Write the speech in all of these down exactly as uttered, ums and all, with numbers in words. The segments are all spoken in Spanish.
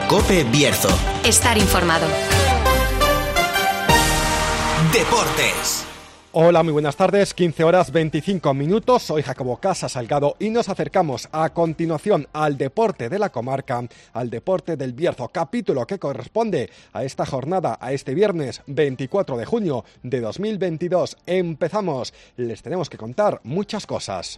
COPE Bierzo. Estar informado. Deportes. Hola, muy buenas tardes, quince horas veinticinco minutos, soy Jacobo Casa Salgado y nos acercamos a continuación al deporte de la comarca, al deporte del Bierzo, capítulo que corresponde a esta jornada, a este viernes veinticuatro de junio de dos mil veintidós. Empezamos, les tenemos que contar muchas cosas.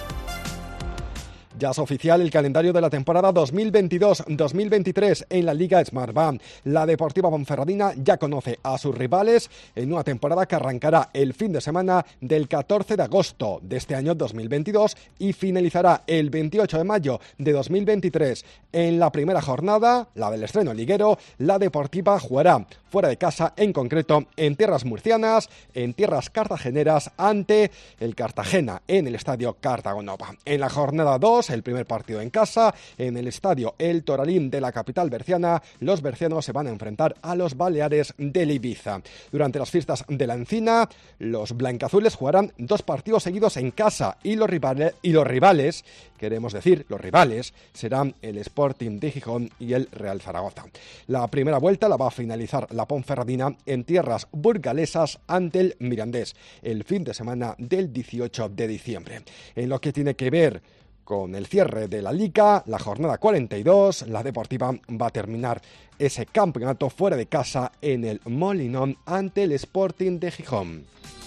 Ya es oficial el calendario de la temporada dos mil veintidós dos mil veintitrés en la Liga Smartbank. La Deportiva Ponferradina ya conoce a sus rivales en una temporada que arrancará el fin de semana del catorce de agosto de este año dos mil veintidós y finalizará el veintiocho de mayo de dos mil veintitrés. En la primera jornada, la del estreno liguero, la Deportiva jugará fuera de casa, en concreto en tierras murcianas, en tierras cartageneras, ante el Cartagena en el estadio Cartagonova. En la jornada dos, el primer partido en casa, en el estadio El Toralín de la capital berciana, los bercianos se van a enfrentar a los Baleares del Ibiza. Durante las fiestas de la Encina, los blancazules jugarán dos partidos seguidos en casa y los rivales, y los rivales, queremos decir, los rivales, serán el Sporting de Gijón y el Real Zaragoza. La primera vuelta la va a finalizar la Ponferradina en tierras burgalesas ante el Mirandés, el fin de semana del dieciocho de diciembre. En lo que tiene que ver con el cierre de la Liga, la jornada cuarenta y dos, la Deportiva va a terminar ese campeonato fuera de casa en el Molinón ante el Sporting de Gijón.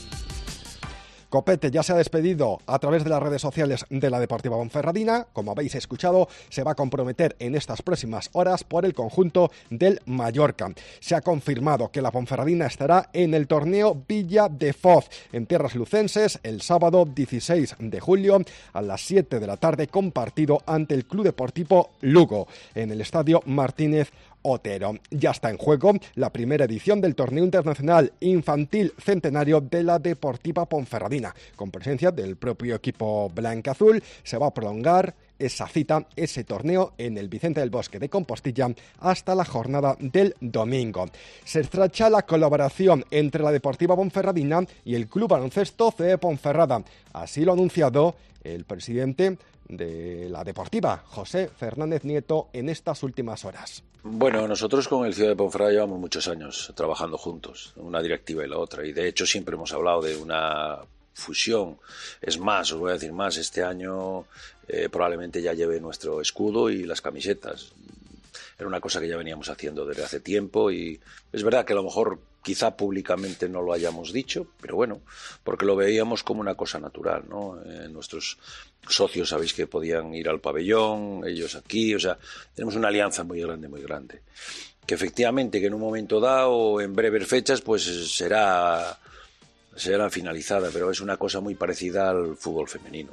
Copete ya se ha despedido a través de las redes sociales de la Deportiva Ponferradina. Como habéis escuchado, se va a comprometer en estas próximas horas por el conjunto del Mallorca. Se ha confirmado que la Ponferradina estará en el torneo Villa de Foz, en tierras lucenses, el sábado dieciséis de julio a las siete de la tarde, con partido ante el Club Deportivo Lugo, en el estadio Martínez Otero. Ya está en juego la primera edición del torneo internacional infantil centenario de la Deportiva Ponferradina. Con presencia del propio equipo blanca-azul, se va a prolongar esa cita, ese torneo en el Vicente del Bosque de Compostilla hasta la jornada del domingo. Se estrecha la colaboración entre la Deportiva Ponferradina y el Club Baloncesto C E Ponferrada. Así lo ha anunciado el presidente de la Deportiva, José Fernández Nieto, en estas últimas horas. Bueno, nosotros con el Ciudad de Ponferrada llevamos muchos años trabajando juntos, una directiva y la otra, y de hecho siempre hemos hablado de una fusión. Es más, os voy a decir más, este año eh, probablemente ya lleve nuestro escudo y las camisetas. Era una cosa que ya veníamos haciendo desde hace tiempo y es verdad que a lo mejor quizá públicamente no lo hayamos dicho, pero bueno, porque lo veíamos como una cosa natural, ¿no? Eh, nuestros socios sabéis que podían ir al pabellón, ellos aquí, o sea, tenemos una alianza muy grande, muy grande. Que efectivamente que en un momento dado, en breves fechas, pues será, será finalizada, pero es una cosa muy parecida al fútbol femenino,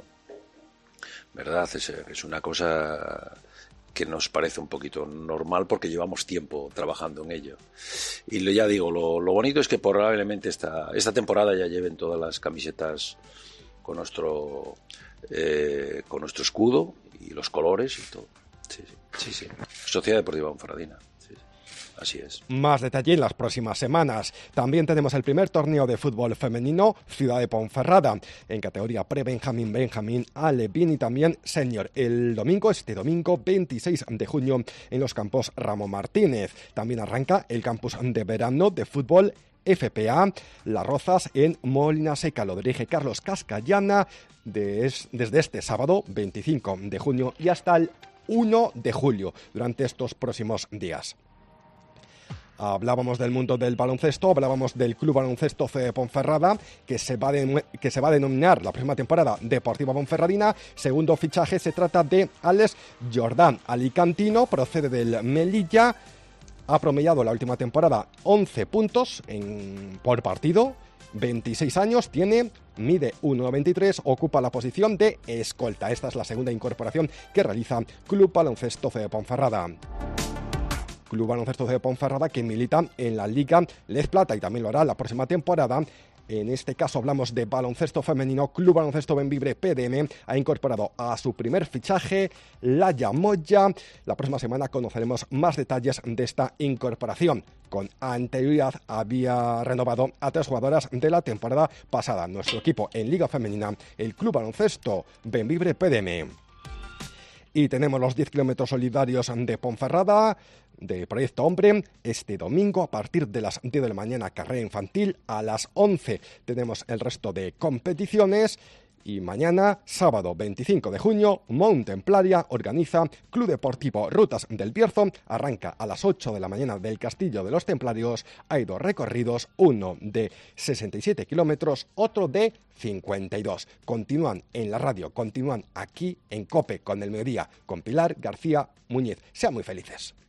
¿verdad? Es, es una cosa que nos parece un poquito normal porque llevamos tiempo trabajando en ello. Y ya digo, lo, lo bonito es que probablemente esta, esta temporada ya lleven todas las camisetas con nuestro, eh, con nuestro escudo y los colores y todo. Sí, sí, sí, sí. Sociedad Deportiva Ponferradina. Sí, sí. Así es. Más detalle en las próximas semanas. También tenemos el primer torneo de fútbol femenino, Ciudad de Ponferrada, en categoría pre-Benjamín, Benjamín, Alevín y también senior. El domingo, este domingo, veintiséis de junio, en los campos Ramón Martínez. También arranca el campus de verano de fútbol F P A Las Rozas en Molina Seca. Lo dirige Carlos Cascallana des, desde este sábado, veinticinco de junio, y hasta el uno de julio, durante estos próximos días. Hablábamos del mundo del baloncesto, hablábamos del Club Baloncesto C E Ponferrada, que se va de, que se va a denominar la próxima temporada Deportiva Ponferradina. Segundo fichaje se trata de Alex Jordán, alicantino, procede del Melilla, ha promediado la última temporada once puntos en, por partido, veintiséis años tiene, mide uno noventa y tres, ocupa la posición de escolta. Esta es la segunda incorporación que realiza Club Baloncesto C E Ponferrada. Club Baloncesto C E Ponferrada, que milita en la Liga Lez Plata y también lo hará la próxima temporada. En este caso hablamos de baloncesto femenino. Club Baloncesto Benvibre P D M ha incorporado a su primer fichaje, Laia Moya. La próxima semana conoceremos más detalles de esta incorporación. Con anterioridad había renovado a tres jugadoras de la temporada pasada. Nuestro equipo en Liga Femenina, el Club Baloncesto Benvibre P D M. Y tenemos los diez kilómetros solidarios de Ponferrada, de Proyecto Hombre, este domingo a partir de las diez de la mañana, carrera infantil, a las once tenemos el resto de competiciones. Y mañana, sábado veinticinco de junio, Mount Templaria organiza Club Deportivo Rutas del Bierzo. Arranca a las ocho de la mañana del Castillo de los Templarios. Hay dos recorridos, uno de sesenta y siete kilómetros, otro de cincuenta y dos. Continúan en la radio, continúan aquí en COPE con el mediodía, con Pilar García Muñiz. Sean muy felices.